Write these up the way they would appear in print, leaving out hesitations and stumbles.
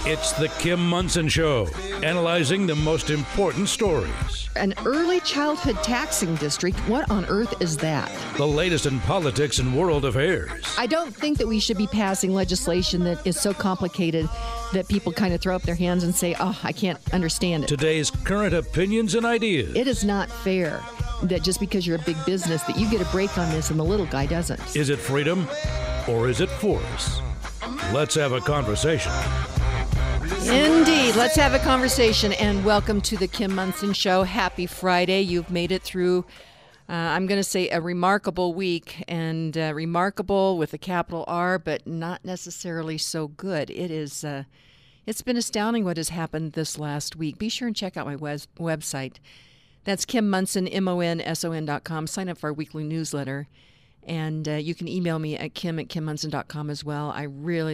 It's the Kim Monson Show, analyzing the most important stories. An early childhood taxing district, what on earth is that? The latest in politics and world affairs. I don't think that we should be passing legislation that is so complicated that people kind of throw up their hands and say, oh, I can't understand it. Today's current opinions and ideas. It is not fair that just because you're a big business that you get a break on this and the little guy doesn't. Is it freedom or is it force? Let's have a conversation. Indeed. Let's have a conversation, and welcome to the Kim Monson Show. Happy Friday. You've made it through, I'm going to say, a remarkable week, and remarkable with a capital R, but not necessarily so good. It's been astounding what has happened this last week. Be sure and check out my website. That's Kim Monson, MONSON.com. Sign up for our weekly newsletter. And you can email me at kim@kimmonson.com as well. I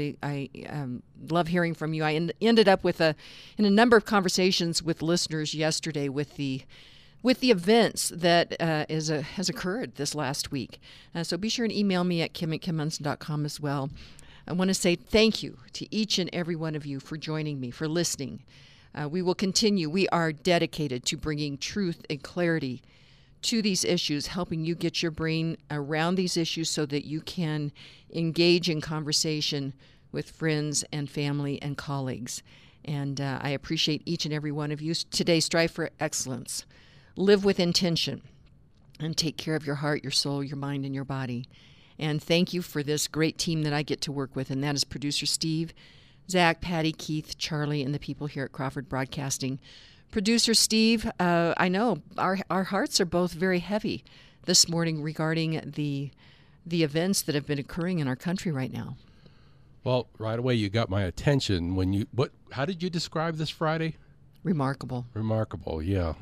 love hearing from you. I ended up in a number of conversations with listeners yesterday with the events that has occurred this last week. So be sure and email me at kim@kimmonson.com as well. I want to say thank you to each and every one of you for joining me, for listening. We will continue. We are dedicated to bringing truth and clarity to these issues, helping you get your brain around these issues so that you can engage in conversation with friends and family and colleagues. And I appreciate each and every one of you. Today, strive for excellence. Live with intention and take care of your heart, your soul, your mind, and your body. And thank you for this great team that I get to work with, and that is producer Steve, Zach, Patty, Keith, Charlie, and the people here at Crawford Broadcasting. Producer Steve, I know our hearts are both very heavy this morning regarding the events that have been occurring in our country right now. Well, right away you got my attention when how did you describe this Friday? Remarkable. Remarkable, yeah.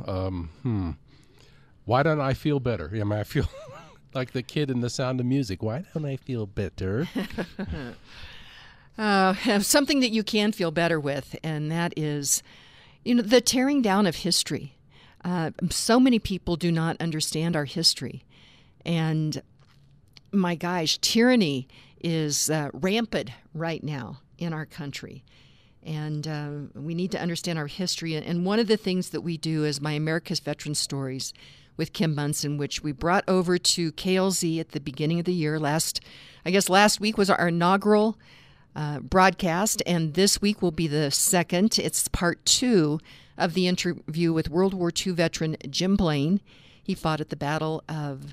Why don't I feel better? I mean, I feel like the kid in The Sound of Music. Why don't I feel better? Something that you can feel better with, and that is, the tearing down of history. So many people do not understand our history. And my gosh, tyranny is rampant right now in our country. And we need to understand our history. And one of the things that we do is my America's Veteran Stories with Kim Monson, which we brought over to KLZ at the beginning of the year. Last week was our inaugural broadcast, and this week will be the second. It's part 2 of the interview with World War II veteran Jim Blaine. He fought at the battles of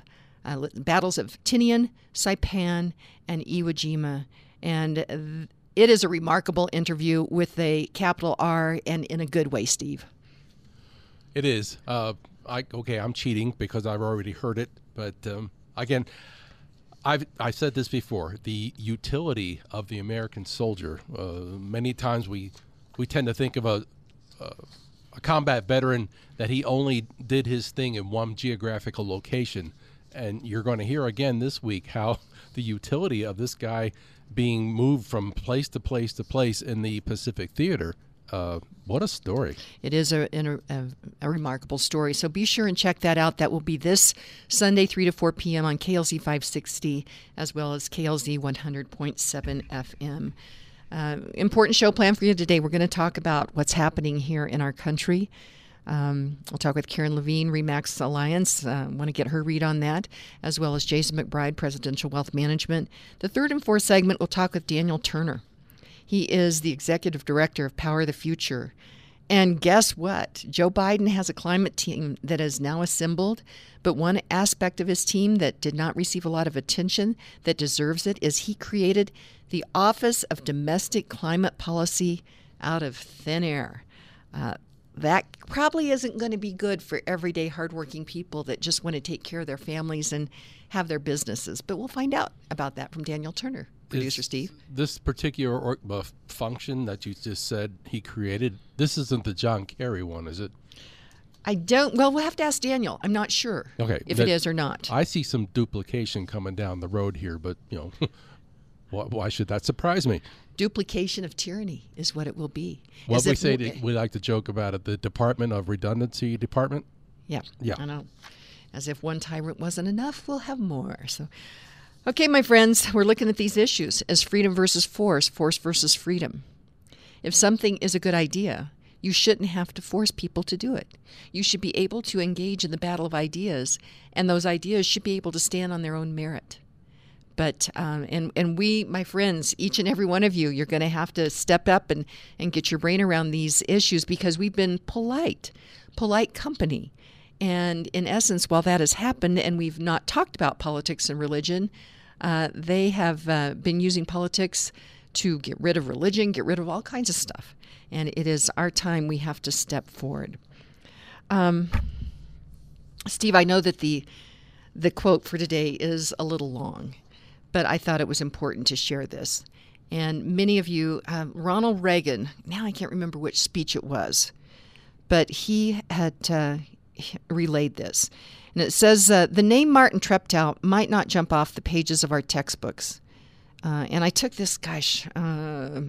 Tinian, Saipan, and Iwo Jima, and it is a remarkable interview with a capital R, and in a good way, Steve. It is. I'm cheating because I've already heard it, but again, I've said this before, the utility of the American soldier. Many times we tend to think of a combat veteran that he only did his thing in one geographical location. And you're going to hear again this week how the utility of this guy being moved from place to place to place in the Pacific Theater. What a story. It is a remarkable story. So be sure and check that out. That will be this Sunday, 3 to 4 p.m. on KLZ 560, as well as KLZ 100.7 FM. Important show plan for you today. We're going to talk about what's happening here in our country. We'll talk with Karen Levine, REMAX Alliance. Want to get her read on that, as well as Jason McBride, Presidential Wealth Management. The third and fourth segment, we'll talk with Daniel Turner. He is the executive director of Power the Future. And guess what? Joe Biden has a climate team that is now assembled, but one aspect of his team that did not receive a lot of attention that deserves it is he created the Office of Domestic Climate Policy out of thin air. That probably isn't going to be good for everyday hardworking people that just want to take care of their families and have their businesses. But we'll find out about that from Daniel Turner. Producer Steve. This particular function that you just said he created, this isn't the John Kerry one, is it? Well, we'll have to ask Daniel. I'm not sure if it is or not. I see some duplication coming down the road here, but, why should that surprise me? Duplication of tyranny is what it will be. What we like to joke about it, the Department of Redundancy Department? Yeah. I know. As if one tyrant wasn't enough, we'll have more. So, okay, my friends, we're looking at these issues as freedom versus force versus freedom. If something is a good idea, you shouldn't have to force people to do it. You should be able to engage in the battle of ideas, and those ideas should be able to stand on their own merit. But and we, my friends, each and every one of you, you're going to have to step up and get your brain around these issues, because we've been polite company. And in essence, while that has happened and we've not talked about politics and religion, they have been using politics to get rid of religion, get rid of all kinds of stuff. And it is our time. We have to step forward. Steve, I know that the quote for today is a little long, but I thought it was important to share this. And many of you, Ronald Reagan, now I can't remember which speech it was, but he had relayed this. And it says, the name Martin Treptow might not jump off the pages of our textbooks. And I took this, I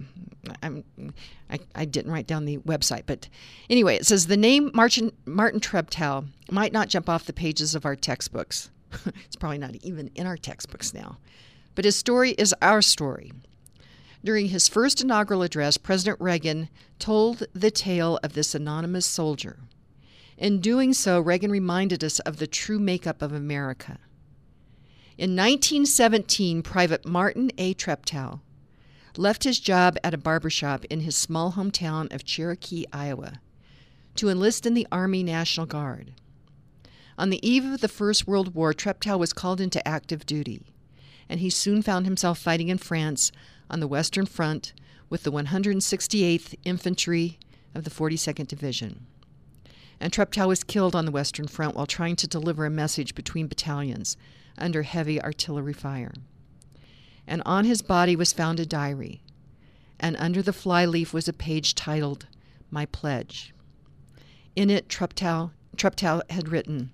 didn't write down the website, but anyway, it says the name Martin Treptow might not jump off the pages of our textbooks. It's probably not even in our textbooks now. But his story is our story. During his first inaugural address, President Reagan told the tale of this anonymous soldier. In doing so, Reagan reminded us of the true makeup of America. In 1917, Private Martin A. Treptow left his job at a barbershop in his small hometown of Cherokee, Iowa, to enlist in the Army National Guard. On the eve of the First World War, Treptow was called into active duty, and he soon found himself fighting in France on the Western Front with the 168th Infantry of the 42nd Division. And Treptow was killed on the Western Front while trying to deliver a message between battalions under heavy artillery fire. And on his body was found a diary, and under the flyleaf was a page titled, My Pledge. In it, Treptow had written,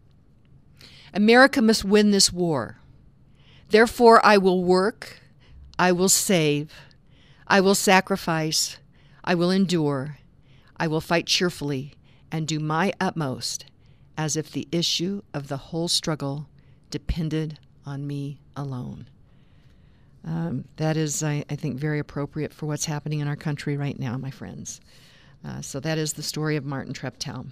America must win this war. Therefore I will work, I will save, I will sacrifice, I will endure, I will fight cheerfully, and do my utmost, as if the issue of the whole struggle depended on me alone. That is, I think, very appropriate for what's happening in our country right now, my friends. So that is the story of Martin Treptow.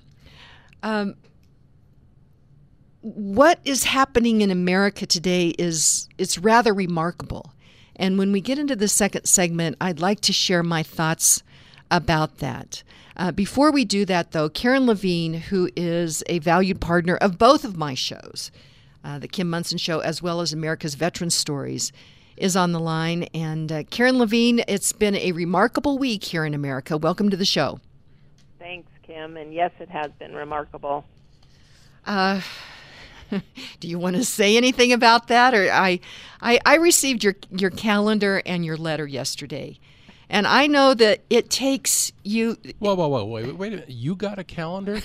What is happening in America today it's rather remarkable. And when we get into the second segment, I'd like to share my thoughts about that. Before we do that, though, Karen Levine, who is a valued partner of both of my shows, the Kim Monson Show as well as America's Veteran Stories, is on the line. And Karen Levine, it's been a remarkable week here in America. Welcome to the show. Thanks, Kim. And yes, it has been remarkable. Do you want to say anything about that? Or I received your calendar and your letter yesterday. And I know that it takes you... Whoa, wait a minute. You got a calendar?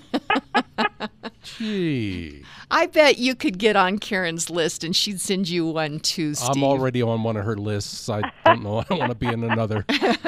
Gee. I bet you could get on Karen's list and she'd send you one too, Steve. I'm already on one of her lists. I don't know. I don't want to be in another.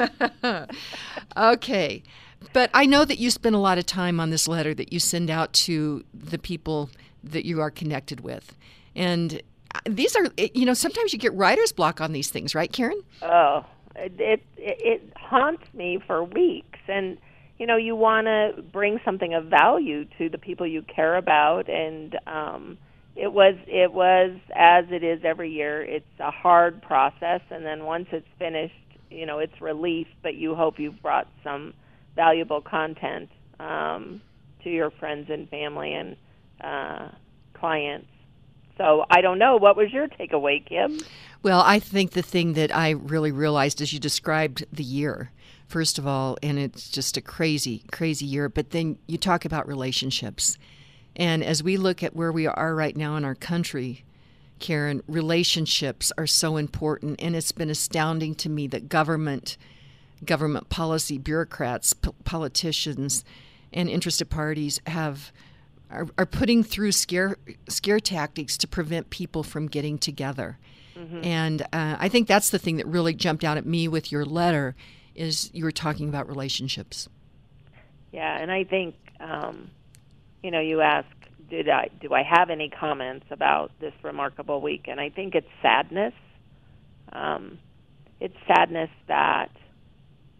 Okay. But I know that you spend a lot of time on this letter that you send out to the people that you are connected with. And these are, sometimes you get writer's block on these things, right, Karen? Oh, it haunts me for weeks. And, you want to bring something of value to the people you care about. And it was, as it is every year, it's a hard process. And then once it's finished, it's relief, but you hope you've brought some valuable content to your friends and family and clients. So I don't know. What was your takeaway, Kim? Well, I think the thing that I really realized as you described the year, first of all, and it's just a crazy, crazy year, but then you talk about relationships. And as we look at where we are right now in our country, Karen, relationships are so important. And it's been astounding to me that government policy, bureaucrats, politicians, and interested parties are putting through scare tactics to prevent people from getting together. Mm-hmm. And I think that's the thing that really jumped out at me with your letter is you were talking about relationships. Yeah, and I think, you ask, do I have any comments about this remarkable week? And I think it's sadness. It's sadness that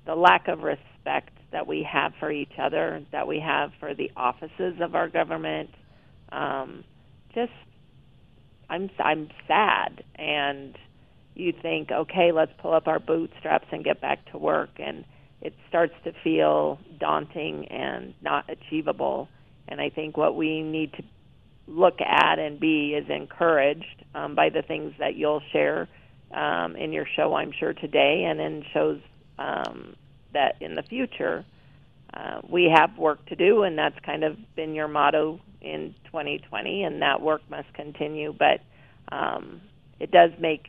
the lack of respect that we have for each other, that we have for the offices of our government. Just, I'm sad, and you think, okay, let's pull up our bootstraps and get back to work, and it starts to feel daunting and not achievable. And I think what we need to look at and be is encouraged by the things that you'll share in your show, I'm sure, today, and in shows that in the future. We have work to do, and that's kind of been your motto in 2020, and that work must continue. But it does make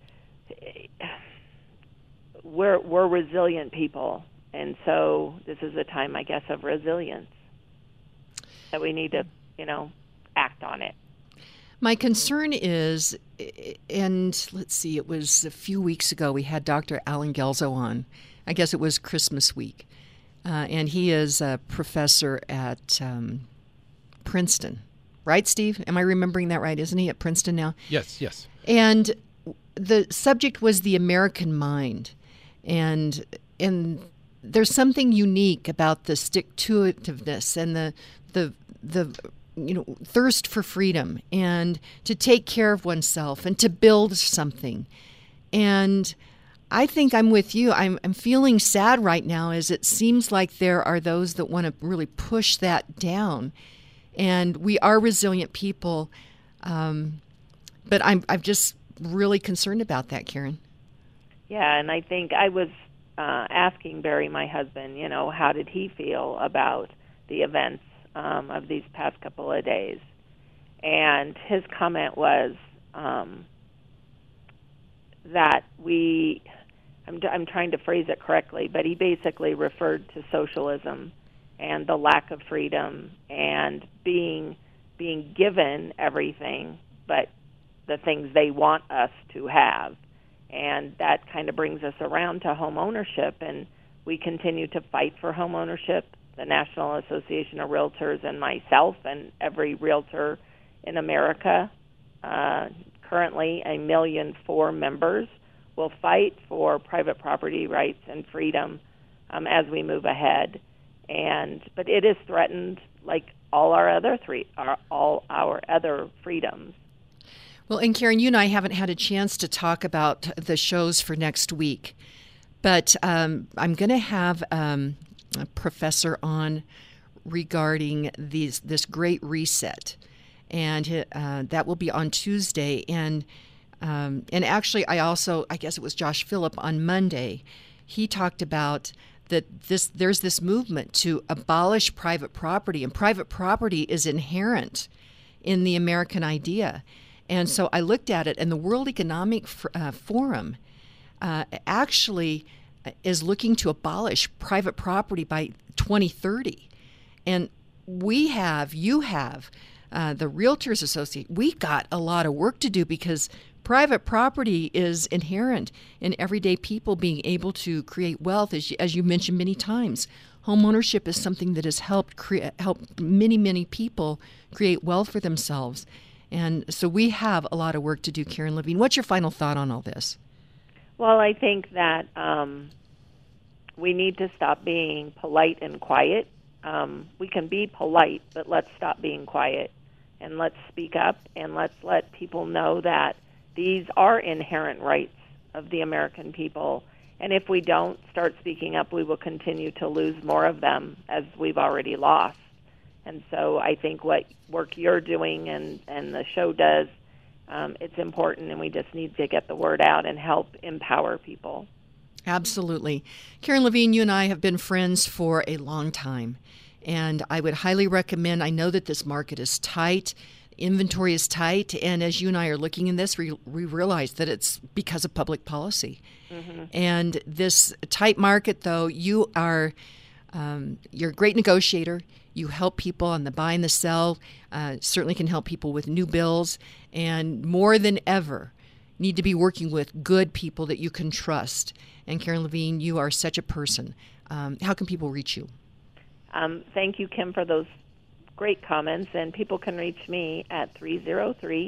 we're resilient people, and so this is a time, I guess, of resilience that we need to, act on it. My concern is, and let's see, it was a few weeks ago we had Dr. Alan Gelzo on. I guess it was Christmas week. And he is a professor at Princeton. Right, Steve? Am I remembering that right? Isn't he at Princeton now? Yes. And the subject was the American mind. And there's something unique about the stick-to-itiveness and the thirst for freedom and to take care of oneself and to build something. And I think I'm with you. I'm feeling sad right now as it seems like there are those that want to really push that down. And we are resilient people. But I'm just really concerned about that, Karen. Yeah, and I think I was asking Barry, my husband, how did he feel about the events of these past couple of days. And his comment was that I'm trying to phrase it correctly, but he basically referred to socialism and the lack of freedom and being given everything but the things they want us to have. And that kind of brings us around to home ownership, and we continue to fight for home ownership. The National Association of Realtors and myself and every realtor in America, currently 1.4 million members, will fight for private property rights and freedom as we move ahead. But it is threatened like all our other freedoms. Well, and Karen, you and I haven't had a chance to talk about the shows for next week, but I'm going to have a professor on regarding this Great Reset, and that will be on Tuesday. And actually, I guess it was Josh Phillip on Monday. He talked about that there's this movement to abolish private property, and private property is inherent in the American idea. And so I looked at it, and the World Economic Forum actually is looking to abolish private property by 2030. And you have, the Realtors Association, we got a lot of work to do because private property is inherent in everyday people being able to create wealth, as you mentioned many times. Home ownership is something that has helped many, many people create wealth for themselves. And so we have a lot of work to do, Karen Levine. What's your final thought on all this? Well, I think that we need to stop being polite and quiet. We can be polite, but let's stop being quiet, and let's speak up, and let's let people know that these are inherent rights of the American people. And if we don't start speaking up, we will continue to lose more of them, as we've already lost. And so I think what work you're doing and the show does, it's important, and we just need to get the word out and help empower people. Absolutely. Karen Levine, you and I have been friends for a long time, and I would highly recommend, I know that this market is tight, inventory is tight, and as you and I are looking in this, we realize that it's because of public policy. Mm-hmm. And this tight market, though, you're a great negotiator. You help people on the buy and the sell, certainly can help people with new bills, and more than ever, need to be working with good people that you can trust. And Karen Levine, you are such a person. How can people reach you? Thank you, Kim, for those great comments. And people can reach me at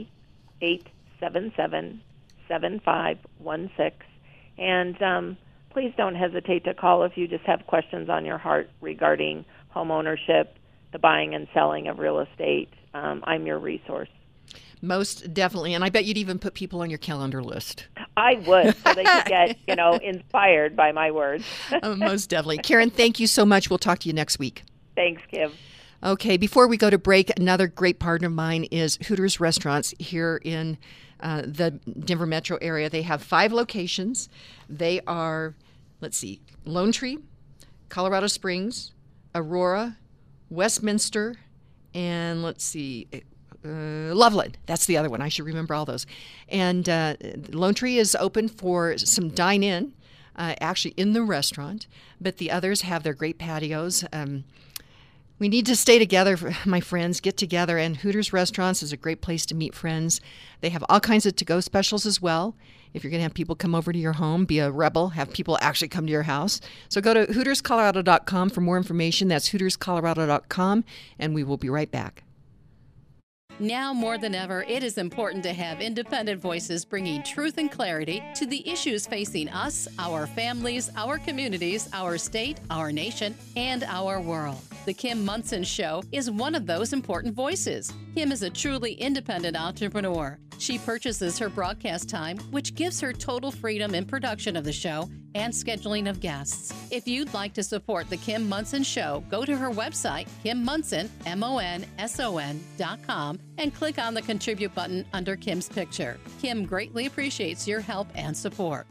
303-877-7516. And please don't hesitate to call if you just have questions on your heart regarding home ownership, the buying and selling of real estate. I'm your resource. Most definitely. And I bet you'd even put people on your calendar list. I would, so they could get, inspired by my words. Most definitely. Karen, thank you so much. We'll talk to you next week. Thanks, Kim. Okay, before we go to break, another great partner of mine is Hooters Restaurants here in the Denver metro area. They have 5 locations. They are, Lone Tree, Colorado Springs, Aurora, Westminster, and Loveland. That's the other one. I should remember all those. And Lone Tree is open for some dine-in, actually in the restaurant, but the others have their great patios. We need to stay together, my friends, get together, and Hooters Restaurants is a great place to meet friends. They have all kinds of to-go specials as well. If you're going to have people come over to your home, be a rebel, have people actually come to your house. So go to HootersColorado.com for more information. That's HootersColorado.com, and we will be right back. Now more than ever, it is important to have independent voices bringing truth and clarity to the issues facing us, our families, our communities, our state, our nation, and our world. The Kim Monson Show is one of those important voices. Kim is a truly independent entrepreneur. She purchases her broadcast time, which gives her total freedom in production of the show and scheduling of guests. If you'd like to support The Kim Monson Show, go to her website, KimMonson, MONSON.com, and click on the Contribute button under Kim's picture. Kim greatly appreciates your help and support.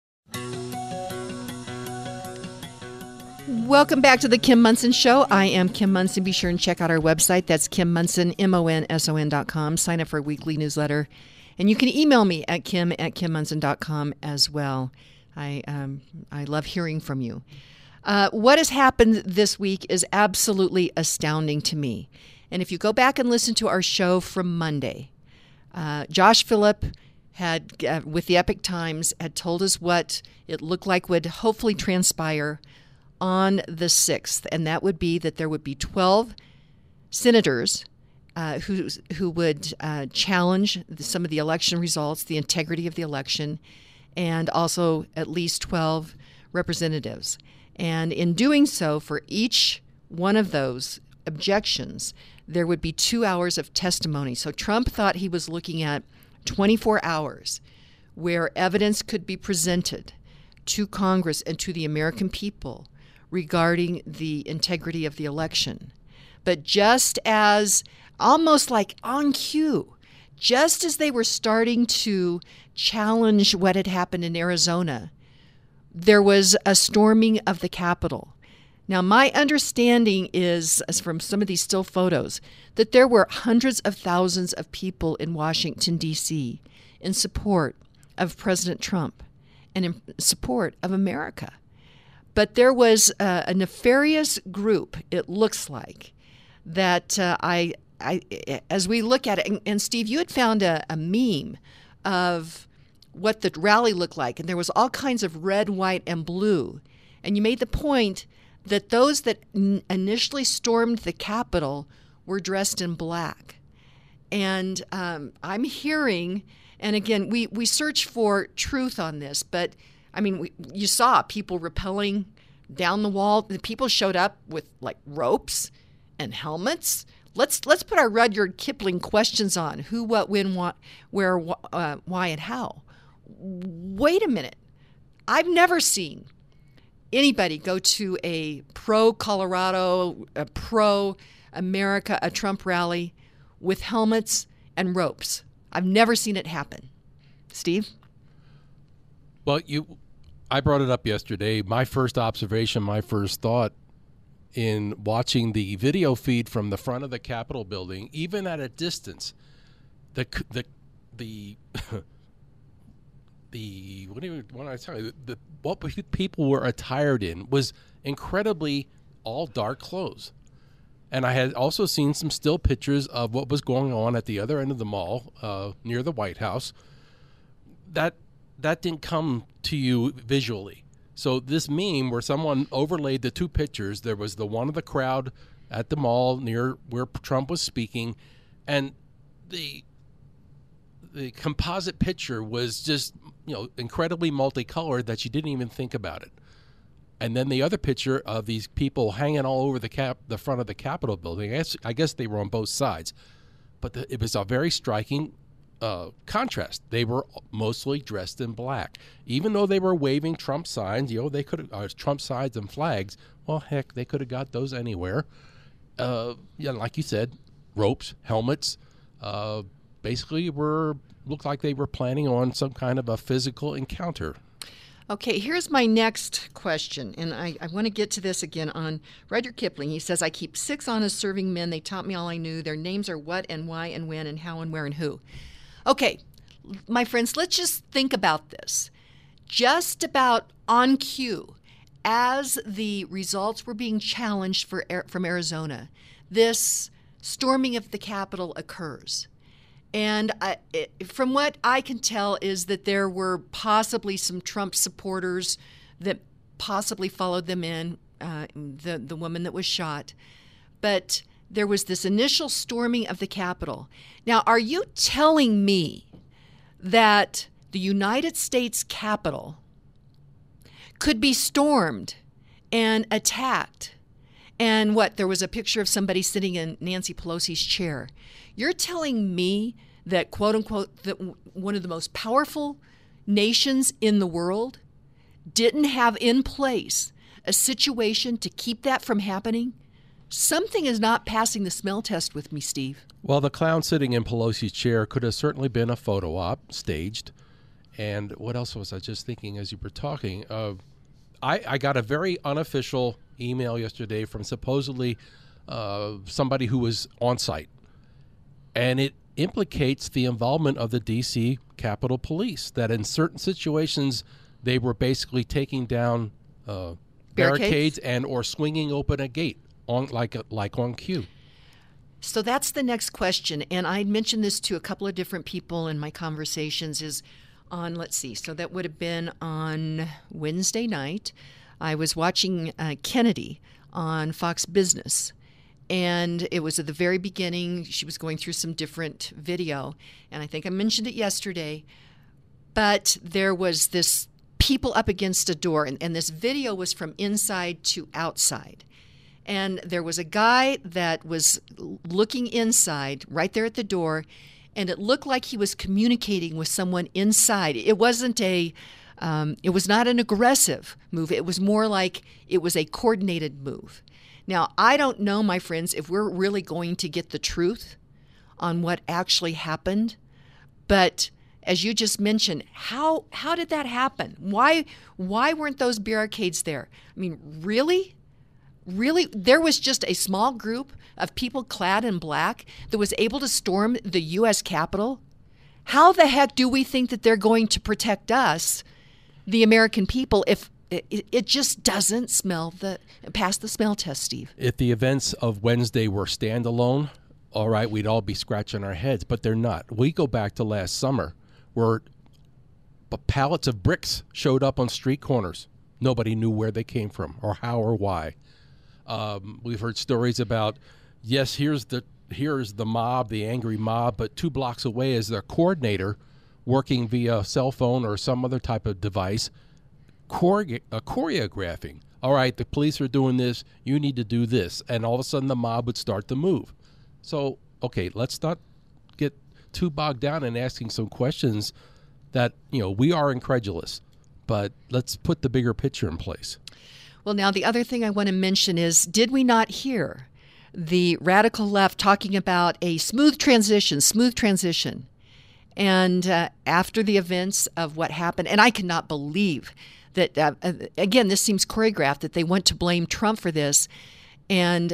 Welcome back to the Kim Monson Show. I am Kim Monson. Be sure and check out our website. That's Kim Monson, MONSON.com. Sign up for a weekly newsletter. And you can email me at kim@kimmonson.com as well. I love hearing from you. What has happened this week is absolutely astounding to me. And if you go back and listen to our show from Monday, Josh Phillip had, with the Epic Times, had told us what it looked like would hopefully transpire on the 6th, and that would be that there would be 12 senators who would challenge some of the election results, the integrity of the election, and also at least 12 representatives. And in doing so, for each one of those objections, there would be 2 hours of testimony. So Trump thought he was looking at 24 hours where evidence could be presented to Congress and to the American people regarding the integrity of the election. But just as, almost like on cue, just as they were starting to challenge what had happened in Arizona, there was a storming of the Capitol. Now, my understanding is, as from some of these still photos, that there were hundreds of thousands of people in Washington, D.C. in support of President Trump and in support of America. But there was a nefarious group, it looks like, that as we look at it, and Steve, you had found a meme of what the rally looked like, and there was all kinds of red, white, and blue. And you made the point that those that initially stormed the Capitol were dressed in black. And I'm hearing, and again, we search for truth on this, but I mean, you saw people rappelling down the wall. The people showed up with like ropes and helmets. Let's put our Rudyard Kipling questions on: who, what, when, what, where, why, and how. Wait a minute. I've never seen anybody go to a pro-Colorado, a pro-America, a Trump rally with helmets and ropes. I've never seen it happen. Steve? Well, I brought it up yesterday. My first observation, my first thought in watching the video feed from the front of the Capitol building, even at a distance, the what people were attired in was incredibly all dark clothes. And I had also seen some still pictures of what was going on at the other end of the mall near the White House. That didn't come to you visually. So this meme where someone overlaid the 2 pictures, there was the one of the crowd at the mall near where Trump was speaking, and the composite picture was just, incredibly multicolored that you didn't even think about it. And then the other picture of these people hanging all over the front of the Capitol building. I guess they were on both sides, but it was a very striking contrast. They were mostly dressed in black, even though they were waving Trump signs. They could have Trump signs and flags. Well, heck, they could have got those anywhere. Like you said, ropes, helmets. Basically, looked like they were planning on some kind of a physical encounter. Okay, here's my next question, and I want to get to this again on Rudyard Kipling. He says, I keep 6 honest serving men. They taught me all I knew. Their names are what and why and when and how and where and who. Okay, my friends, let's just think about this. Just about on cue, as the results were being challenged from Arizona, this storming of the Capitol occurs. And from what I can tell is that there were possibly some Trump supporters that possibly followed them in, the woman that was shot. But there was this initial storming of the Capitol. Now, are you telling me that the United States Capitol could be stormed and attacked? And there was a picture of somebody sitting in Nancy Pelosi's chair. You're telling me that, quote unquote, that one of the most powerful nations in the world didn't have in place a situation to keep that from happening? Something is not passing the smell test with me, Steve. Well, the clown sitting in Pelosi's chair could have certainly been a photo op staged. And what else was I just thinking as you were talking? I got a very unofficial email yesterday from supposedly somebody who was on site. And it implicates the involvement of the D.C. Capitol Police, that in certain situations they were basically taking down barricades and or swinging open a gate on like on cue. So that's the next question. And I mentioned this to a couple of different people in my conversations is on, let's see, so that would have been on Wednesday night. I was watching Kennedy on Fox Business. And it was at the very beginning. She was going through some different video. And I think I mentioned it yesterday. But there was this people up against a door. And this video was from inside to outside. And there was a guy that was looking inside right there at the door. And it looked like he was communicating with someone inside. It wasn't it was not an aggressive move. It was more like it was a coordinated move. Now, I don't know, my friends, if we're really going to get the truth on what actually happened. But as you just mentioned, how did that happen? Why weren't those barricades there? I mean, really? Really? There was just a small group of people clad in black that was able to storm the U.S. Capitol? How the heck do we think that they're going to protect us, the American people, if it just doesn't pass the smell test, Steve? If the events of Wednesday were standalone, all right, we'd all be scratching our heads, but they're not. We go back to last summer where pallets of bricks showed up on street corners. Nobody knew where they came from or how or why. We've heard stories about, yes, here's the mob, the angry mob, but 2 blocks away is their coordinator working via cell phone or some other type of device, choreographing. All right, the police are doing this, you need to do this. And all of a sudden the mob would start to move. So, okay, let's not get too bogged down in asking some questions that, we are incredulous. But let's put the bigger picture in place. Well, now the other thing I want to mention is, did we not hear the radical left talking about a smooth transition? And after the events of what happened, and I cannot believe that, again, this seems choreographed, that they want to blame Trump for this. And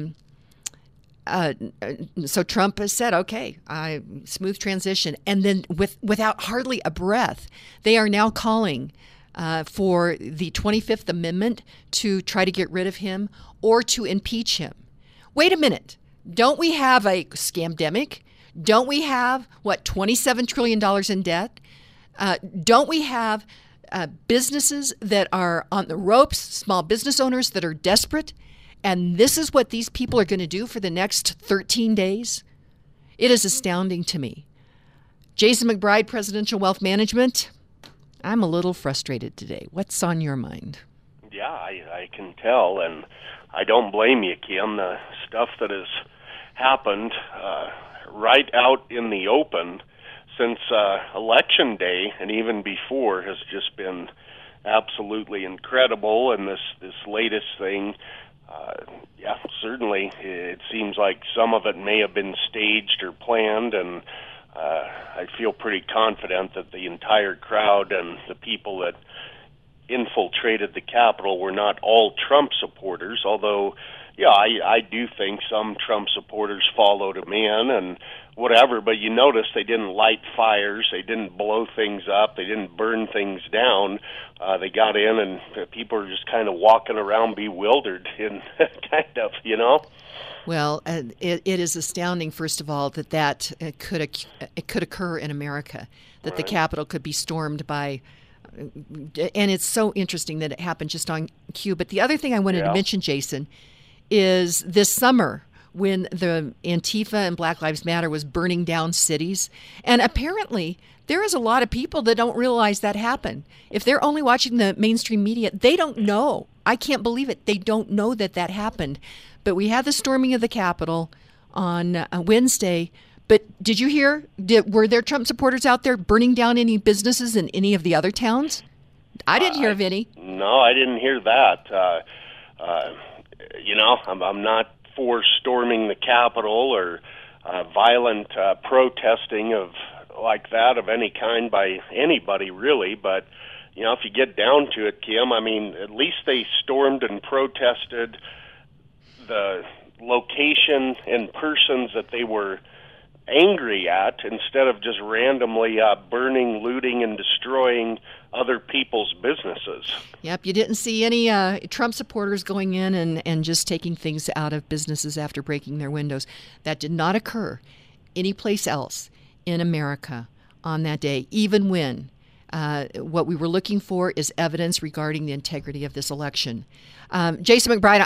so Trump has said, okay, smooth transition. And then without hardly a breath, they are now calling for the 25th Amendment to try to get rid of him or to impeach him. Wait a minute. Don't we have a scamdemic? Don't we have, $27 trillion in debt? Don't we have businesses that are on the ropes, small business owners that are desperate? And this is what these people are going to do for the next 13 days? It is astounding to me. Jason McBride, Presidential Wealth Management, I'm a little frustrated today. What's on your mind? Yeah, I can tell, and I don't blame you, Kim. The stuff that has happened right out in the open since Election Day and even before has just been absolutely incredible. And this latest thing, certainly it seems like some of it may have been staged or planned, and I feel pretty confident that the entire crowd and the people that infiltrated the Capitol were not all Trump supporters, although, I do think some Trump supporters followed him in and whatever, but you notice they didn't light fires, they didn't blow things up, they didn't burn things down. They got in and people are just kind of walking around bewildered and kind of, Well, it is astounding, first of all, that it could occur in America, that the Capitol could be stormed by, and it's so interesting that it happened just on cue. But the other thing I wanted to mention, Jason, is this summer when the Antifa and Black Lives Matter was burning down cities. And apparently there is a lot of people that don't realize that happened. If they're only watching the mainstream media, they don't know. I can't believe it. They don't know that happened. But we had the storming of the Capitol on Wednesday. But did you hear, were there Trump supporters out there burning down any businesses in any of the other towns? I didn't hear of any. No, I didn't hear that. I'm not for storming the Capitol or violent protesting of any kind by anybody, really. But, if you get down to it, Kim, at least they stormed and protested the location and persons that they were angry at, instead of just randomly burning, looting, and destroying other people's businesses. Yep, you didn't see any Trump supporters going in and just taking things out of businesses after breaking their windows. That did not occur anyplace else in America on that day, even when what we were looking for is evidence regarding the integrity of this election. Jason McBride,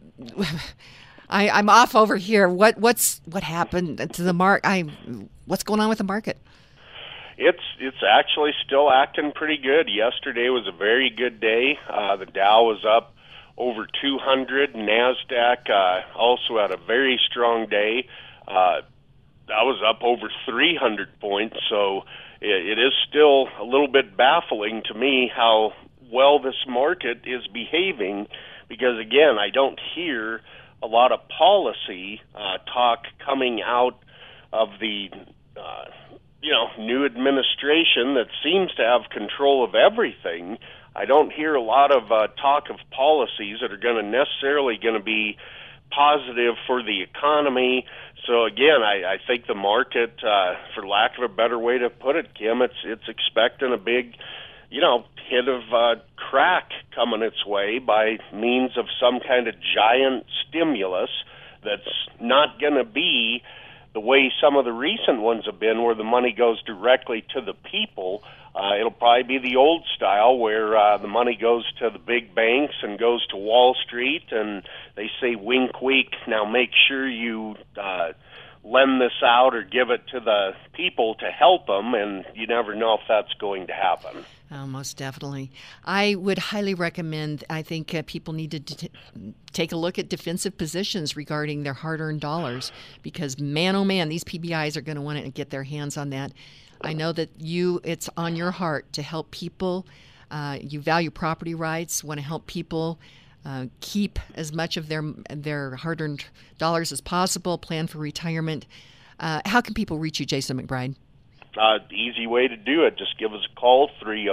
I'm off over here. What happened to the what's going on with the market? It's actually still acting pretty good. Yesterday was a very good day. The Dow was up over 200. NASDAQ also had a very strong day. That was up over 300 points. So it is still a little bit baffling to me how well this market is behaving, because, again, I don't hear a lot of policy talk coming out of the new administration that seems to have control of everything. I don't hear a lot of talk of policies that are necessarily going to be positive for the economy. So again, I think the market, for lack of a better way to put it, Kim, it's expecting a big hit of crack coming its way by means of some kind of giant stimulus that's not going to be the way some of the recent ones have been, where the money goes directly to the people. It'll probably be the old style where the money goes to the big banks and goes to Wall Street, and they say, wink, wink, now make sure you lend this out or give it to the people to help them, and you never know if that's going to happen. Oh, most definitely. I would highly recommend, I think people need to take a look at defensive positions regarding their hard-earned dollars, because man, oh man, these PBIs are going to want to get their hands on that. I know that it's on your heart to help people. You value property rights, want to help people keep as much of their hard-earned dollars as possible, plan for retirement. How can people reach you, Jason McBride? Easy way to do it. Just give us a call,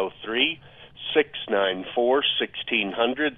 303-694-1600,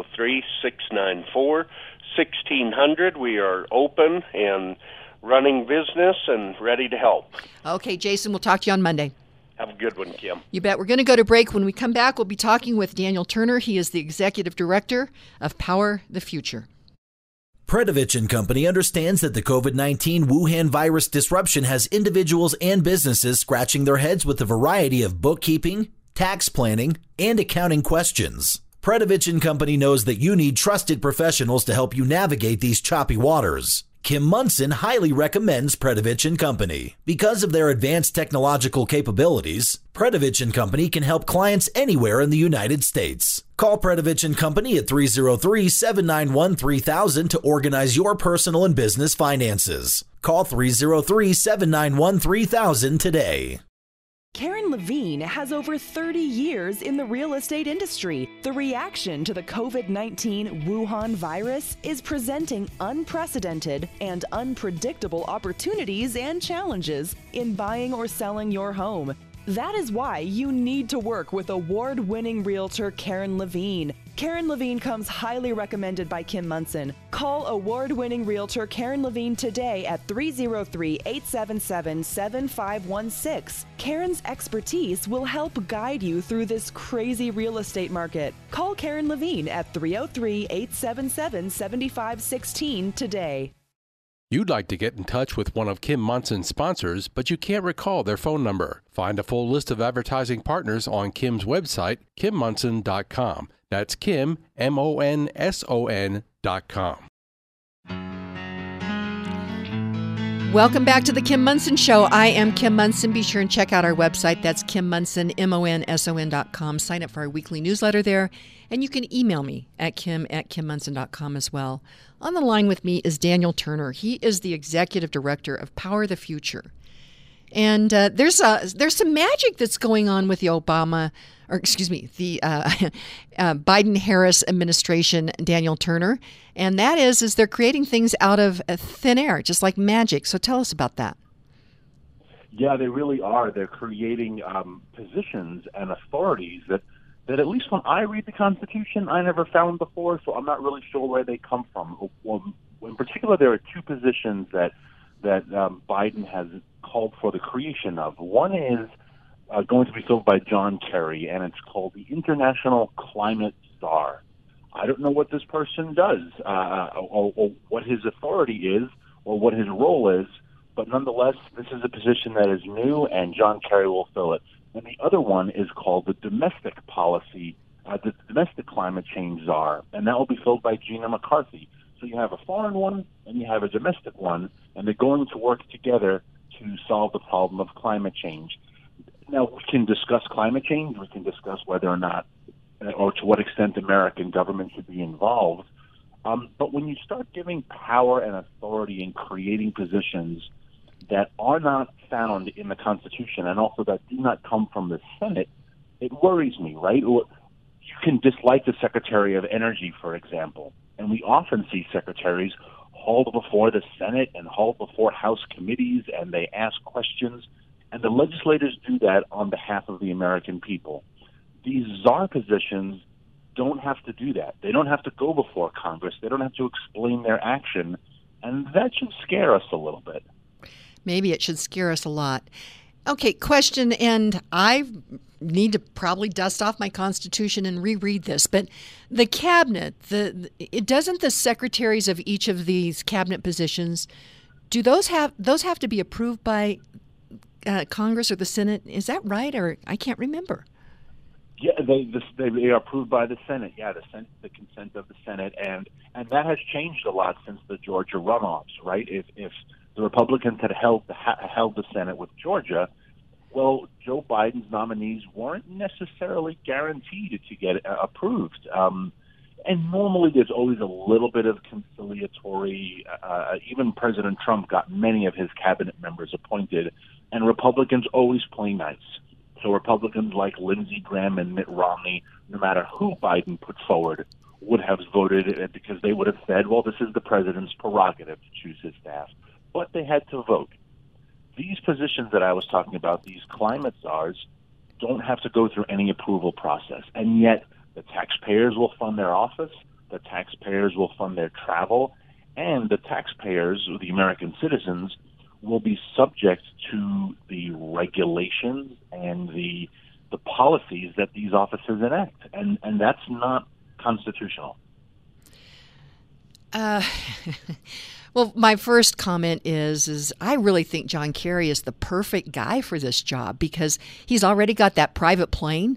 303-694-1600. We are open and running business and ready to help. Okay, Jason, we'll talk to you on Monday. Have a good one, Kim. You bet. We're going to go to break. When we come back, we'll be talking with Daniel Turner. He is the Executive Director of Power the Future. Predovich & Company understands that the COVID-19 Wuhan virus disruption has individuals and businesses scratching their heads with a variety of bookkeeping, tax planning, and accounting questions. Predovich & Company knows that you need trusted professionals to help you navigate these choppy waters. Kim Munson highly recommends Predovich & Company. Because of their advanced technological capabilities, Predovich & Company can help clients anywhere in the United States. Call Predovich & Company at 303-791-3000 to organize your personal and business finances. Call 303-791-3000 today. Karen Levine has over 30 years in the real estate industry. The reaction to the COVID-19 Wuhan virus is presenting unprecedented and unpredictable opportunities and challenges in buying or selling your home. That is why you need to work with award-winning realtor Karen Levine. Karen Levine comes highly recommended by Kim Munson. Call award-winning realtor Karen Levine today at 303-877-7516. Karen's expertise will help guide you through this crazy real estate market. Call Karen Levine at 303-877-7516 today. You'd like to get in touch with one of Kim Munson's sponsors, but you can't recall their phone number. Find a full list of advertising partners on Kim's website, KimMunson.com. That's Kim, MONSON.com. Welcome back to the Kim Munson Show. I am Kim Munson. Be sure and check out our website. That's Kim Munson, MONSON.com. Sign up for our weekly newsletter there, and you can email me at kim@kimmunson.com as well. On the line with me is Daniel Turner. He is the executive director of Power the Future. And there's some magic that's going on with the Biden-Harris administration, Daniel Turner, and that is they're creating things out of thin air, just like magic. So tell us about that. Yeah, they really are. They're creating positions and authorities that at least when I read the Constitution, I never found before, so I'm not really sure where they come from. Well, in particular, there are two positions that Biden has called for the creation of. One is going to be filled by John Kerry, and it's called the International Climate Czar. I don't know what this person does, or what his authority is, or what his role is, but nonetheless, this is a position that is new, and John Kerry will fill it. And the other one is called the Domestic Climate Change Czar, and that will be filled by Gina McCarthy. So you have a foreign one, and you have a domestic one, and they're going to work together to solve the problem of climate change. Now, we can discuss climate change. We can discuss whether or not, or to what extent American government should be involved. But when you start giving power and authority in creating positions that are not found in the Constitution and also that do not come from the Senate, it worries me, right? You can dislike the Secretary of Energy, for example, and we often see secretaries hauled before the Senate and hauled before House committees, and they ask questions, and the legislators do that on behalf of the American people. These czar positions don't have to do that. They don't have to go before Congress. They don't have to explain their action, and that should scare us a little bit. Maybe it should scare us a lot. Okay, question, and I need to probably dust off my Constitution and reread this, but the cabinet, doesn't the secretaries of each of these cabinet positions, do those have to be approved by Congress or the Senate? Is that right, or I can't remember? Yeah, they are approved by the Senate. Yeah, the consent of the Senate, and that has changed a lot since the Georgia runoffs, right? If the Republicans had held the Senate with Georgia, well, Joe Biden's nominees weren't necessarily guaranteed to get approved. And normally there's always a little bit of conciliatory. Even President Trump got many of his cabinet members appointed, and Republicans always play nice. So Republicans like Lindsey Graham and Mitt Romney, no matter who Biden put forward, would have voted because they would have said, well, this is the president's prerogative to choose his staff. But they had to vote. These positions that I was talking about, these climate czars, don't have to go through any approval process. And yet the taxpayers will fund their office, the taxpayers will fund their travel, and the taxpayers, the American citizens, will be subject to the regulations and the policies that these offices enact. And that's not constitutional. Well, my first comment is I really think John Kerry is the perfect guy for this job because he's already got that private plane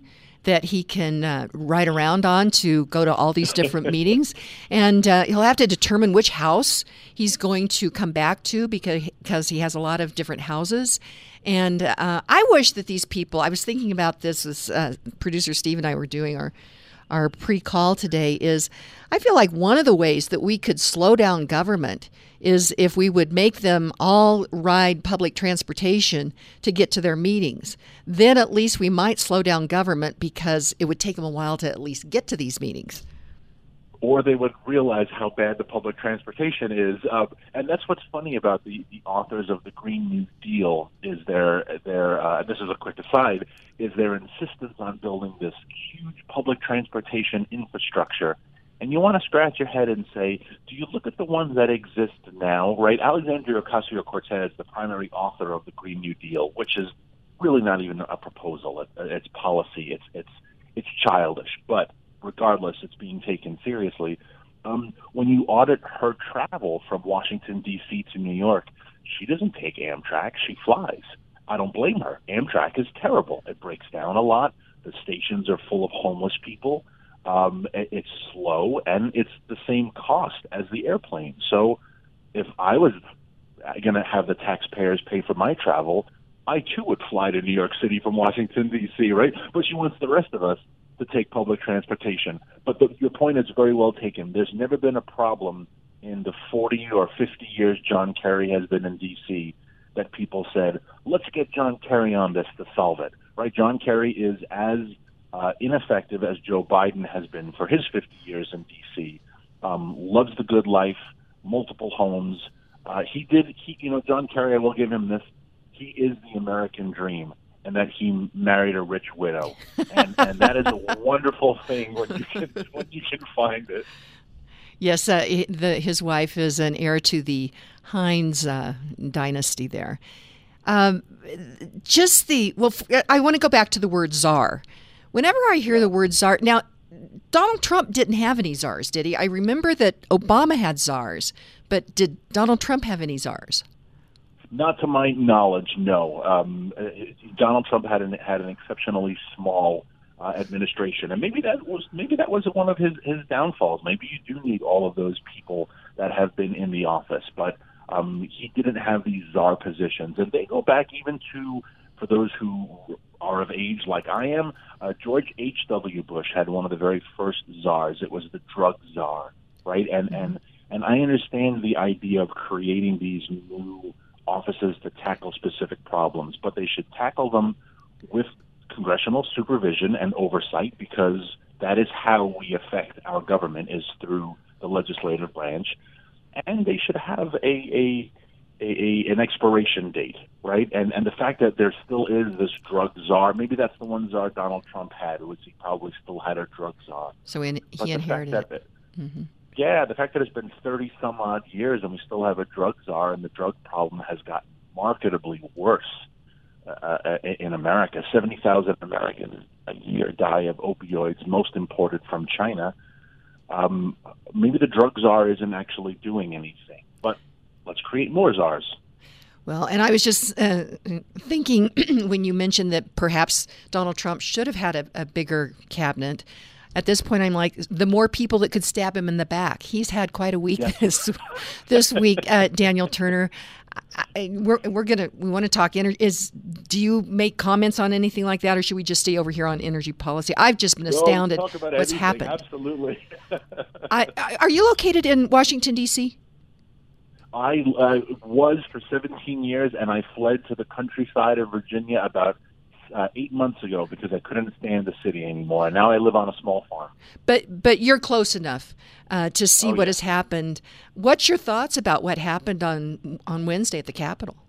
that he can ride around on to go to all these different meetings. And he'll have to determine which house he's going to come back to because he has a lot of different houses. And I wish that these people, I was thinking about this as producer Steve and I were doing our pre-call today, is I feel like one of the ways that we could slow down government is if we would make them all ride public transportation to get to their meetings. Then at least we might slow down government because it would take them a while to at least get to these meetings. Or they would realize how bad the public transportation is. And that's what's funny about the authors of the Green New Deal is their this is a quick aside, is their insistence on building this huge public transportation infrastructure. And you want to scratch your head and say, do you look at the ones that exist now, right? Alexandria Ocasio-Cortez, the primary author of the Green New Deal, which is really not even a proposal. It's policy. It's childish. But regardless, it's being taken seriously. When you audit her travel from Washington, D.C. to New York, she doesn't take Amtrak. She flies. I don't blame her. Amtrak is terrible. It breaks down a lot. The stations are full of homeless people. It's slow, and it's the same cost as the airplane. So if I was going to have the taxpayers pay for my travel, I, too, would fly to New York City from Washington, D.C., right? But she wants the rest of us to take public transportation. But your point is very well taken. There's never been a problem in the 40 or 50 years John Kerry has been in D.C. that people said, let's get John Kerry on this to solve it, right? John Kerry is as ineffective as Joe Biden has been for his 50 years in D.C., loves the good life, multiple homes. John Kerry, I will give him this, he is the American dream, and that he married a rich widow. And that is a wonderful thing when you can find it. Yes, his wife is an heir to the Heinz dynasty there. I want to go back to the word czar. Whenever I hear the word czar, now, Donald Trump didn't have any czars, did he? I remember that Obama had czars, but did Donald Trump have any czars? Not to my knowledge, no. Donald Trump had an exceptionally small administration, and maybe that was one of his downfalls. Maybe you do need all of those people that have been in the office, but he didn't have these czar positions, and they go back even to, for those who are of age like I am, George H.W. Bush had one of the very first czars. It was the drug czar, right? And I understand the idea of creating these new offices to tackle specific problems, but they should tackle them with congressional supervision and oversight, because that is how we affect our government, is through the legislative branch. And they should have an expiration date, right? And the fact that there still is this drug czar, maybe that's the one czar Donald Trump had, was he probably still had a drug czar. So he inherited it. Mm-hmm. Yeah, the fact that it's been 30-some-odd years and we still have a drug czar, and the drug problem has gotten markedly worse in America. 70,000 Americans a year die of opioids, most imported from China. Maybe the drug czar isn't actually doing anything, but let's create more czars. Well, and I was just thinking when you mentioned that perhaps Donald Trump should have had a bigger cabinet. At this point, I'm like, the more people that could stab him in the back. He's had quite a week this week. Daniel Turner, we want to talk energy. Do you make comments on anything like that, or should we just stay over here on energy policy? I've just been astounded what's happened. Absolutely. Are you located in Washington, D.C.? I was for 17 years, and I fled to the countryside of Virginia about 8 months ago because I couldn't stand the city anymore. And now I live on a small farm. But you're close enough to see what has happened. What's your thoughts about what happened on Wednesday at the Capitol?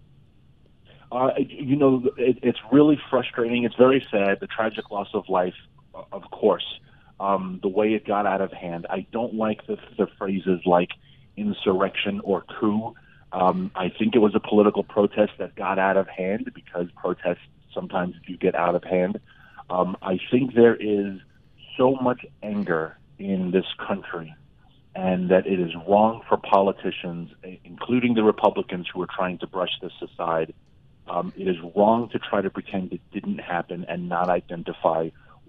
It's really frustrating. It's very sad. The tragic loss of life, of course. The way it got out of hand. I don't like the phrases like insurrection or coup. I think it was a political protest that got out of hand, because protests sometimes do get out of hand. I think there is so much anger in this country, and that it is wrong for politicians, including the Republicans who are trying to brush this aside. It is wrong to try to pretend it didn't happen and not identify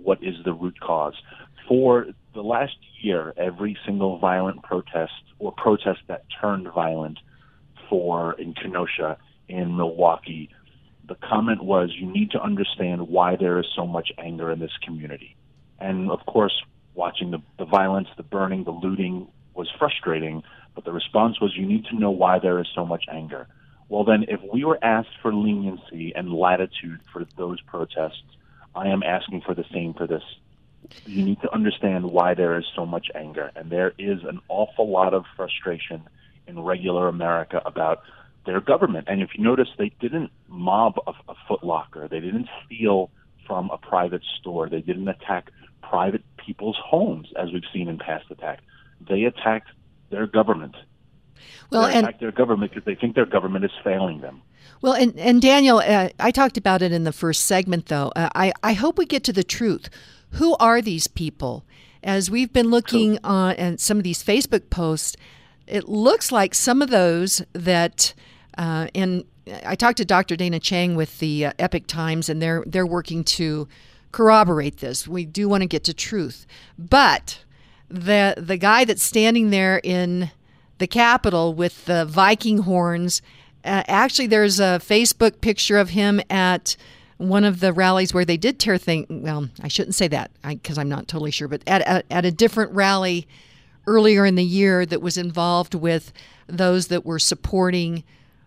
what is the root cause. For the last year, every single violent protest or protest that turned violent in Kenosha, in Milwaukee, the comment was, you need to understand why there is so much anger in this community. And of course, watching the violence, the burning, the looting was frustrating, but the response was, you need to know why there is so much anger. Well, then, if we were asked for leniency and latitude for those protests, I am asking for the same for this. You need to understand why there is so much anger, and there is an awful lot of frustration in regular America about their government. And if you notice, they didn't mob a Foot Locker. They didn't steal from a private store. They didn't attack private people's homes, as we've seen in past attacks. They attacked their government. Well, they attack their government because they think their government is failing them. Well, and Daniel, I talked about it in the first segment, though. I hope we get to the truth. Who are these people? As we've been looking at some of these Facebook posts, it looks like some of those that, and I talked to Dr. Dana Chang with the Epic Times, and they're working to corroborate this. We do want to get to truth. But the guy that's standing there in the Capitol with the Viking horns, actually there's a Facebook picture of him at one of the rallies where they did tear things. Well, I shouldn't say that because I'm not totally sure, but at a different rally earlier in the year that was involved with those that were supporting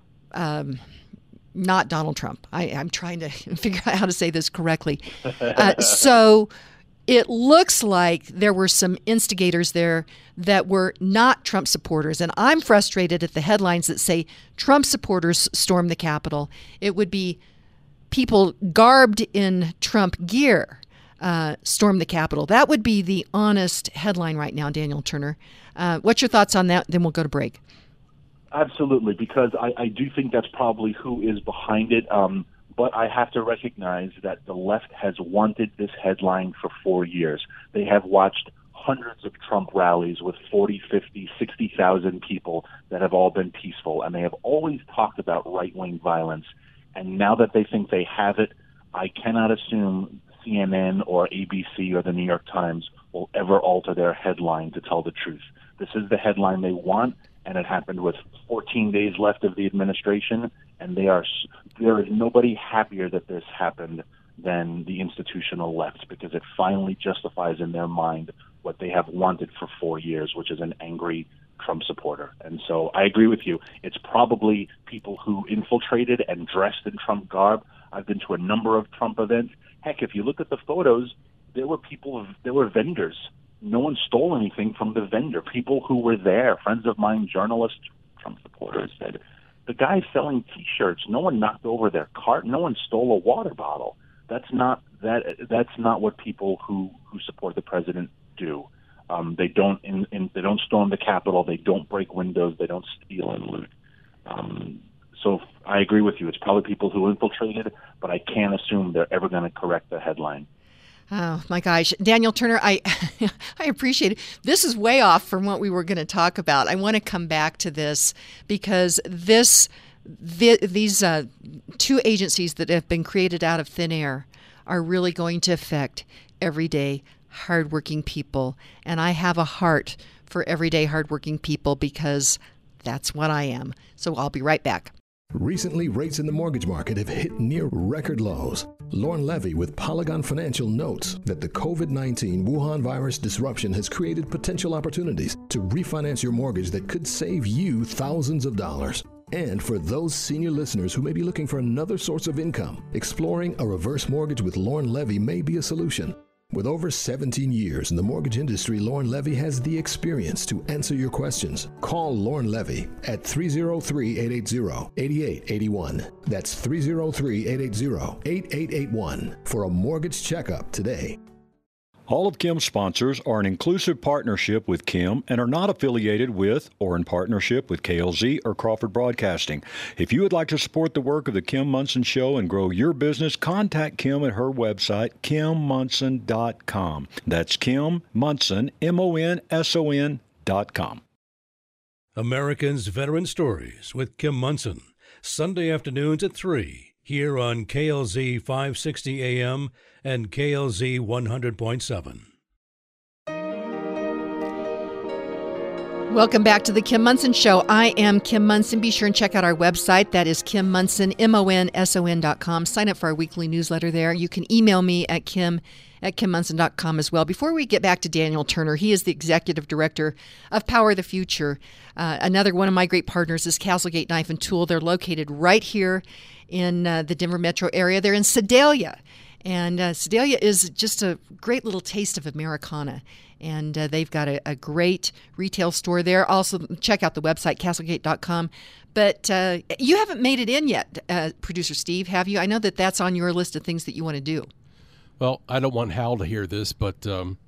not Donald Trump. I'm trying to figure out how to say this correctly. So it looks like there were some instigators there that were not Trump supporters. And I'm frustrated at the headlines that say Trump supporters stormed the Capitol. It would be people garbed in Trump gear stormed the Capitol. That would be the honest headline right now, Daniel Turner. What's your thoughts on that? Then we'll go to break. Absolutely, because I do think that's probably who is behind it. But I have to recognize that the left has wanted this headline for 4 years. They have watched hundreds of Trump rallies with 40, 50, 60,000 people that have all been peaceful, and they have always talked about right-wing violence. And now that they think they have it, I cannot assume CNN or ABC or the New York Times will ever alter their headline to tell the truth. This is the headline they want, and it happened with 14 days left of the administration, and there is nobody happier that this happened than the institutional left, because it finally justifies in their mind what they have wanted for 4 years, which is an angry Trump supporter. And so I agree with you. It's probably people who infiltrated and dressed in Trump garb. I've been to a number of Trump events. Heck, if you look at the photos, there were vendors. No one stole anything from the vendor. People who were there, friends of mine, journalists, Trump supporters, said, the guy selling T-shirts, no one knocked over their cart. No one stole a water bottle. That's not what people who support the president do. They don't storm the Capitol. They don't break windows. They don't steal and loot. So I agree with you. It's probably people who infiltrated, but I can't assume they're ever going to correct the headline. Oh, my gosh. Daniel Turner, I appreciate it. This is way off from what we were going to talk about. I want to come back to this because these two agencies that have been created out of thin air are really going to affect everyday hardworking people. And I have a heart for everyday hardworking people because that's what I am. So I'll be right back. Recently, rates in the mortgage market have hit near record lows. Lauren Levy with Polygon Financial notes that the COVID-19 Wuhan virus disruption has created potential opportunities to refinance your mortgage that could save you thousands of dollars. And for those senior listeners who may be looking for another source of income, exploring a reverse mortgage with Lauren Levy may be a solution. With over 17 years in the mortgage industry, Lauren Levy has the experience to answer your questions. Call Lauren Levy at 303-880-8881. That's 303-880-8881 for a mortgage checkup today. All of Kim's sponsors are an inclusive partnership with Kim and are not affiliated with or in partnership with KLZ or Crawford Broadcasting. If you would like to support the work of the Kim Monson Show and grow your business, contact Kim at her website, KimMonson.com. That's Kim Monson, MONSON.com. Americans Veteran Stories with Kim Monson, Sunday afternoons at 3 here on KLZ 560 AM and KLZ 100.7. Welcome back to the Kim Monson Show. I am Kim Monson. Be sure and check out our website. That is Kim Monson, MONSON.com. Sign up for our weekly newsletter there. You can email me at kim@kimmonson.com as well. Before we get back to Daniel Turner, he is the Executive Director of Power the Future. Another one of my great partners is Castlegate Knife and Tool. They're located right here in the Denver metro area. They're in Sedalia. And Sedalia is just a great little taste of Americana. And they've got a great retail store there. Also, check out the website, castlegate.com. But you haven't made it in yet, Producer Steve, have you? I know that that's on your list of things that you want to do. Well, I don't want Hal to hear this, but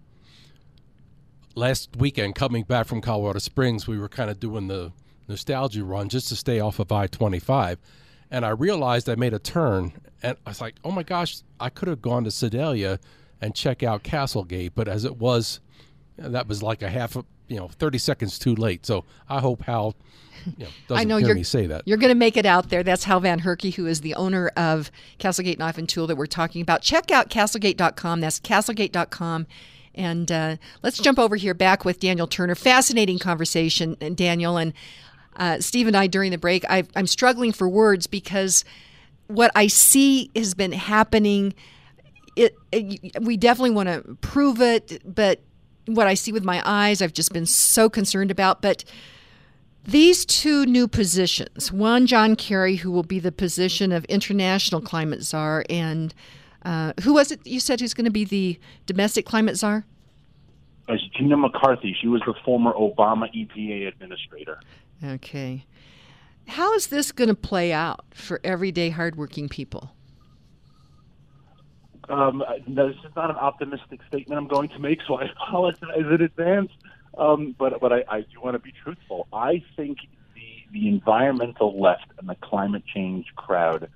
last weekend, coming back from Colorado Springs, we were kind of doing the nostalgia run just to stay off of I-25. And I realized I made a turn, and I was like, oh, my gosh, I could have gone to Sedalia and check out Castlegate. But as it was, that was like 30 seconds too late. So I hope Hal doesn't hear me say that. You're going to make it out there. That's Hal Van Herky, who is the owner of Castlegate Knife and Tool that we're talking about. Check out castlegate.com. That's castlegate.com. And let's jump over here back with Daniel Turner. Fascinating conversation, Daniel. And Steve and I, during the break, I'm struggling for words because what I see has been happening. We definitely want to prove it, but what I see with my eyes, I've just been so concerned about. But these two new positions, one, John Kerry, who will be the position of International Climate Czar, and who was it you said who's going to be the Domestic Climate Czar? Gina McCarthy. She was the former Obama EPA administrator. Okay. How is this going to play out for everyday hardworking people? This is not an optimistic statement I'm going to make, so I apologize in advance. But I do want to be truthful. I think the environmental left and the climate change crowd,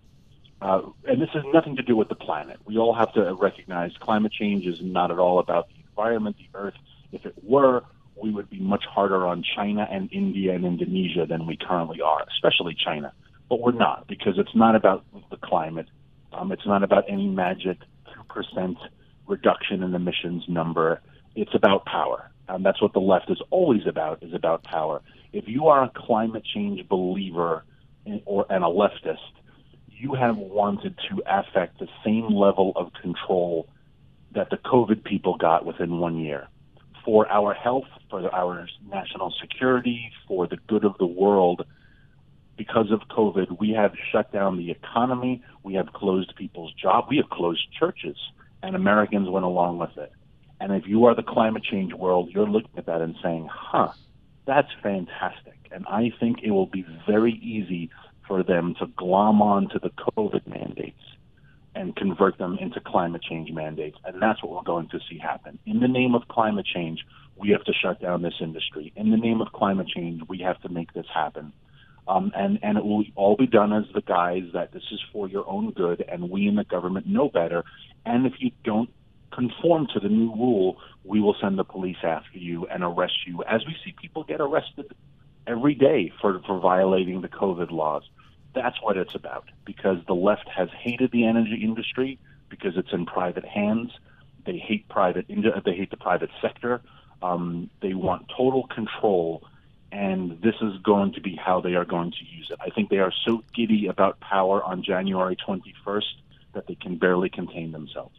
and this has nothing to do with the planet. We all have to recognize climate change is not at all about the environment, the earth. If it were, we would be much harder on China and India and Indonesia than we currently are, especially China. But we're not, because it's not about the climate. It's not about any magic 2% reduction in emissions number. It's about power. And that's what the left is always about, is about power. If you are a climate change believer and a leftist, you have wanted to affect the same level of control that the COVID people got within 1 year. For our health, for our national security, for the good of the world, because of COVID, we have shut down the economy, we have closed people's jobs, we have closed churches, and Americans went along with it. And if you are the climate change world, you're looking at that and saying, that's fantastic. And I think it will be very easy for them to glom on to the COVID mandates and convert them into climate change mandates. And that's what we're going to see happen. In the name of climate change, we have to shut down this industry. In the name of climate change, we have to make this happen. And it will all be done as the guise that this is for your own good, and we in the government know better. And if you don't conform to the new rule, we will send the police after you and arrest you, as we see people get arrested every day for violating the COVID laws. That's what it's about, because the left has hated the energy industry because it's in private hands. They hate the private sector. They want total control, and this is going to be how they are going to use it. I think they are so giddy about power on January 21st that they can barely contain themselves.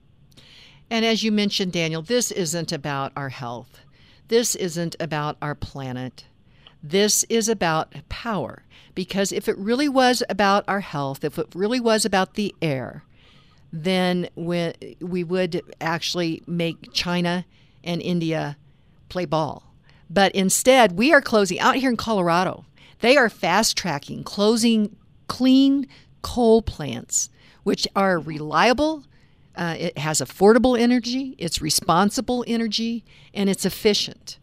And as you mentioned, Daniel, this isn't about our health. This isn't about our planet. This is about power. Because if it really was about our health, if it really was about the air, then we would actually make China and India play ball. But instead, we are closing out here in Colorado. They are fast-tracking, closing clean coal plants, which are reliable. It has affordable energy, it's responsible energy, and it's efficient.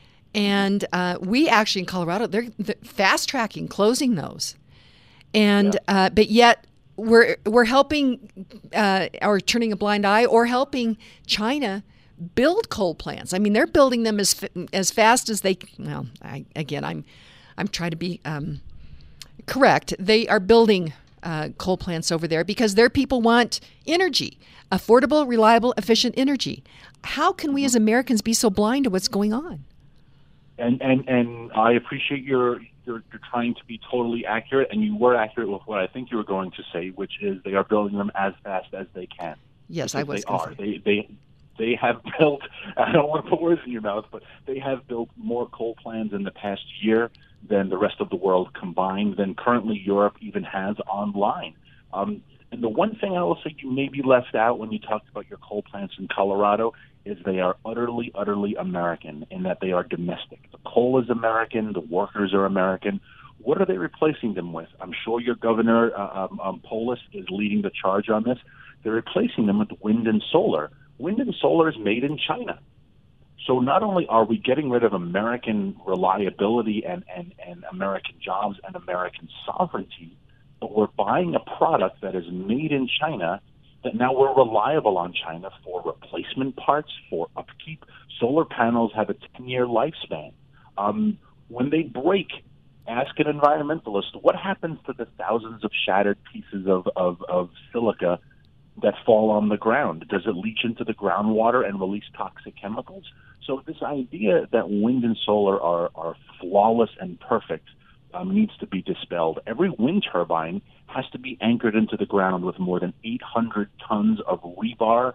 And we actually in Colorado, they're fast-tracking, closing those. And but yet we're helping or turning a blind eye or helping China build coal plants. I mean, they're building them as fast as they. Well, I'm trying to be correct. They are building coal plants over there because their people want energy, affordable, reliable, efficient energy. How can we as Americans be so blind to what's going on? And I appreciate you're trying to be totally accurate, and you were accurate with what I think you were going to say, which is they are building them as fast as they can. Yes, I was going to say. They have built, I don't want to put words in your mouth, but they have built more coal plants in the past year than the rest of the world combined, than currently Europe even has online. And the one thing I will say you maybe left out when you talked about your coal plants in Colorado is they are utterly, utterly American in that they are domestic. The coal is American. The workers are American. What are they replacing them with? I'm sure your governor, Polis, is leading the charge on this. They're replacing them with wind and solar. Wind and solar is made in China. So not only are we getting rid of American reliability and American jobs and American sovereignty, but we're buying a product that is made in China that now we're reliable on China for replacement parts, for upkeep. Solar panels have a 10-year lifespan. When they break, ask an environmentalist, what happens to the thousands of shattered pieces of silica that fall on the ground? Does it leach into the groundwater and release toxic chemicals? So this idea that wind and solar are flawless and perfect needs to be dispelled. Every wind turbine has to be anchored into the ground with more than 800 tons of rebar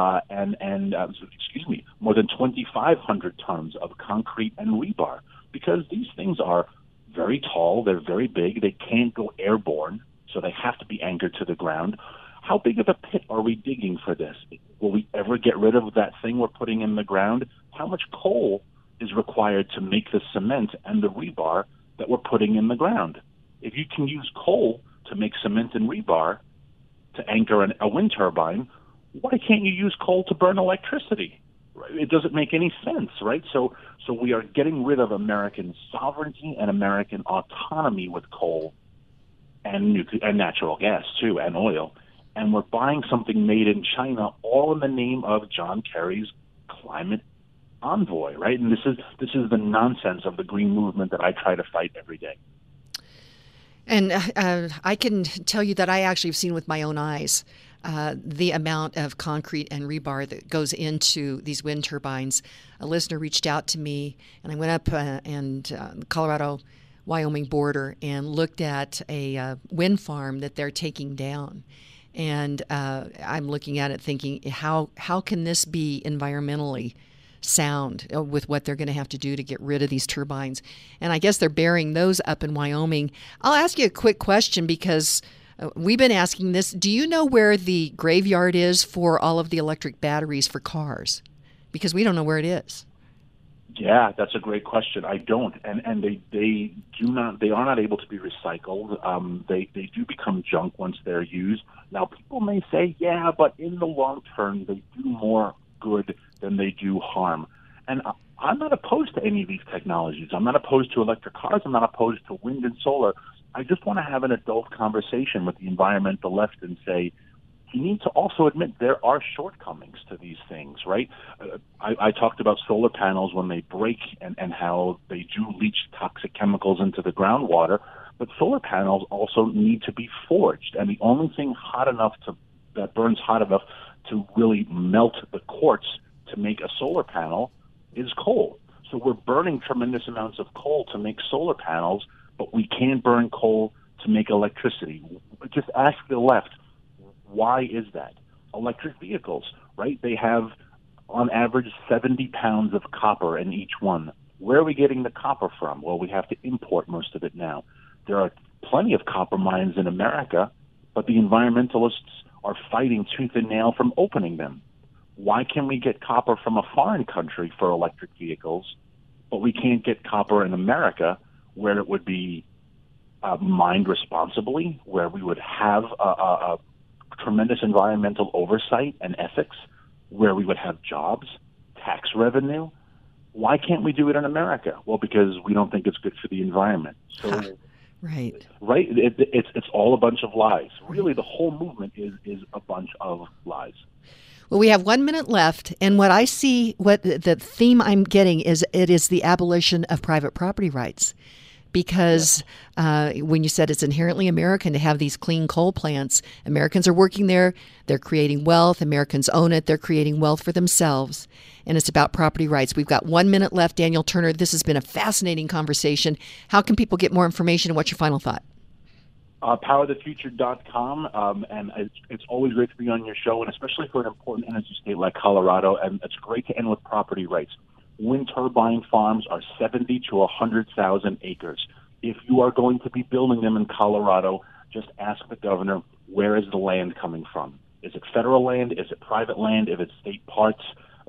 more than 2,500 tons of concrete and rebar, because these things are very tall, they're very big, they can't go airborne, so they have to be anchored to the ground. How big of a pit are we digging for this? Will we ever get rid of that thing we're putting in the ground? How much coal is required to make the cement and the rebar that we're putting in the ground? If you can use coal to make cement and rebar to anchor a wind turbine, why can't you use coal to burn electricity? It doesn't make any sense, right? So we are getting rid of American sovereignty and American autonomy with coal and natural gas too, and oil. And we're buying something made in China, all in the name of John Kerry's climate envoy, right? And this is the nonsense of the green movement that I try to fight every day. And I can tell you that I actually have seen with my own eyes the amount of concrete and rebar that goes into these wind turbines. A listener reached out to me, and I went up the Colorado-Wyoming border and looked at a wind farm that they're taking down. And I'm looking at it thinking, how can this be environmentally sound with what they're going to have to do to get rid of these turbines? And I guess they're burying those up in Wyoming. I'll ask you a quick question because we've been asking this. Do you know where the graveyard is for all of the electric batteries for cars? Because we don't know where it is. Yeah, that's a great question. I don't, and they are not able to be recycled. They do become junk once they're used. Now, people may say, yeah, but in the long term, they do more good than they do harm. And I'm not opposed to any of these technologies. I'm not opposed to electric cars. I'm not opposed to wind and solar. I just want to have an adult conversation with the environmental left and say, you need to also admit there are shortcomings to these things, right? I talked about solar panels when they break and how they do leach toxic chemicals into the groundwater, but solar panels also need to be forged. And the only thing that burns hot enough to really melt the quartz to make a solar panel is coal. So we're burning tremendous amounts of coal to make solar panels, but we can't burn coal to make electricity. Just ask the left. Why is that? Electric vehicles, right? They have, on average, 70 pounds of copper in each one. Where are we getting the copper from? Well, we have to import most of it now. There are plenty of copper mines in America, but the environmentalists are fighting tooth and nail from opening them. Why can we get copper from a foreign country for electric vehicles, but we can't get copper in America where it would be mined responsibly, where we would have a tremendous environmental oversight and ethics, where we would have jobs, tax revenue? Why can't we do it in America? Well, because we don't think it's good for the environment. So, right. It's all a bunch of lies. Really, the whole movement is a bunch of lies. Well, we have 1 minute left, and what I see, what the theme I'm getting is it is the abolition of private property rights. because when you said it's inherently American to have these clean coal plants, Americans are working there, they're creating wealth, Americans own it, they're creating wealth for themselves, and it's about property rights. We've got 1 minute left. Daniel Turner, this has been a fascinating conversation. How can people get more information, and what's your final thought? PowerTheFuture.com, and it's always great to be on your show, and especially for an important energy state like Colorado, and it's great to end with property rights. Wind turbine farms are 70 to 100,000 acres. If you are going to be building them in Colorado, just ask the governor, where is the land coming from? Is it federal land? Is it private land? If it's state parks,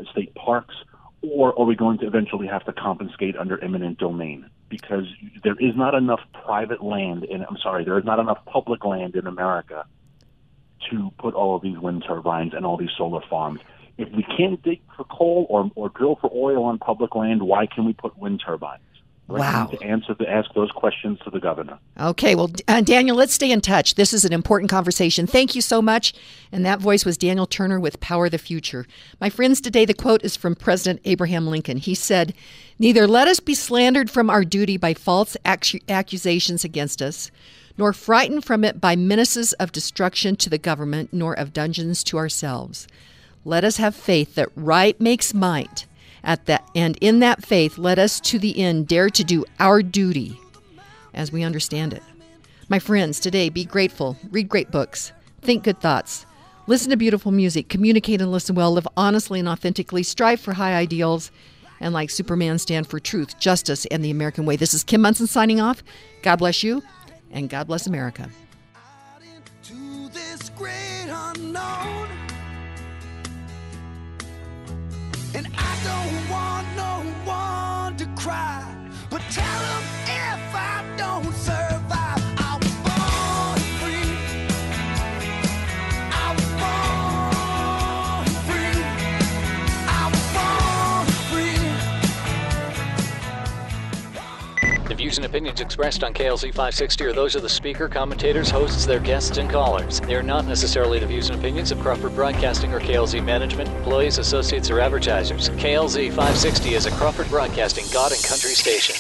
or are we going to eventually have to confiscate under eminent domain? Because there is not enough there is not enough public land in America to put all of these wind turbines and all these solar farms. If we can't dig for coal or drill for oil on public land, why can we put wind turbines? Wow. To ask those questions to the governor. Okay, well, Daniel, let's stay in touch. This is an important conversation. Thank you so much. And that voice was Daniel Turner with Power the Future. My friends, today the quote is from President Abraham Lincoln. He said, "Neither let us be slandered from our duty by false accusations against us, nor frightened from it by menaces of destruction to the government, nor of dungeons to ourselves. Let us have faith that right makes might. And in that faith, let us to the end dare to do our duty as we understand it." My friends, today, be grateful, read great books, think good thoughts, listen to beautiful music, communicate and listen well, live honestly and authentically, strive for high ideals, and like Superman, stand for truth, justice, and the American way. This is Kim Monson signing off. God bless you, and God bless America. To this great unknown. And I don't want no one to cry, but tell them if I don't survive, I was born free. I was born free. I was born free. The views and opinions expressed on KLZ 560 are those of the speaker, commentators, hosts, their guests, and callers. They are not necessarily the views and opinions of Crawford Broadcasting or KLZ management, employees, associates, or advertisers. KLZ 560 is a Crawford Broadcasting God and Country station.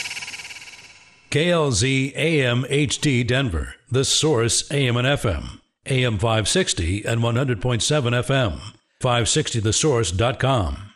KLZ AM HD Denver, The Source AM and FM, AM 560 and 100.7 FM, 560thesource.com.